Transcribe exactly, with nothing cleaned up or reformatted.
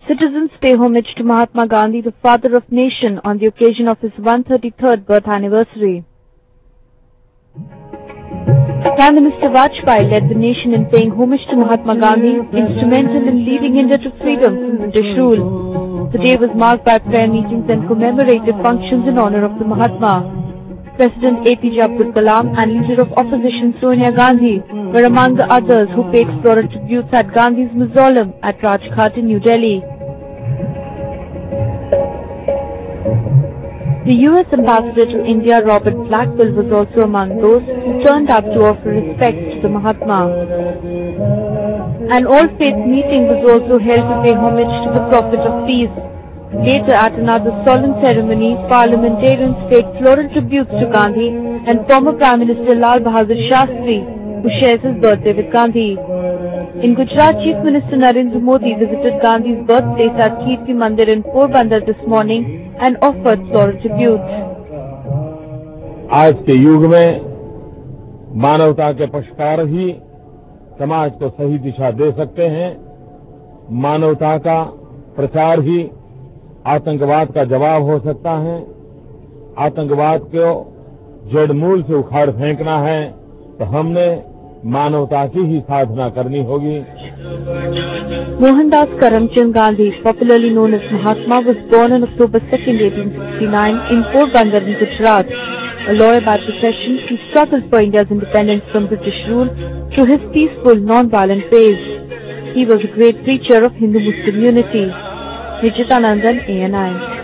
Citizens pay homage to Mahatma Gandhi, the father of nation, on the occasion of his one hundred thirty-third birth anniversary. Prime Minister Vajpayee led the nation in paying homage to Mahatma Gandhi, instrumental in leading India to freedom from British rule. The day was marked by prayer meetings and commemorative functions in honor of the Mahatma. President A P J Abdul Kalam and leader of opposition Sonia Gandhi were among the others who paid floral tributes at Gandhi's mausoleum at Rajghat in New Delhi. The U S Ambassador to India, Robert Blackwell, was also among those who turned up to offer respect to the Mahatma. An all-faith meeting was also held to pay homage to the Prophet of Peace. Later, at another solemn ceremony, parliamentarians paid floral tributes to Gandhi and former Prime Minister Lal Bahadur Shastri, who shares his birthday with Gandhi. In Gujarat, Chief Minister Narendra Modi visited Gandhi's birthplace at Kirti Mandir in Porbandar this morning and offered floral tributes. आज के युग में मानवता के पक्षकार ही समाज को सही दिशा दे सकते हैं। मानवता का प्रचार ही आतंकवाद का जवाब हो सकता है। आतंकवाद को जड़ मूल से उखाड़ फेंकना है तो हमने मानवता की ही साधना करनी होगी। Mohandas Karamchand Gandhi, popularly known as Mahatma, was born on October second, eighteen sixty-nine in Porbandar in Gujarat. A lawyer by profession, he struggled for India's independence from British rule through his peaceful, non-violent ways. He was a great preacher of Hindu-Muslim unity. Nijita Nandan, A N I.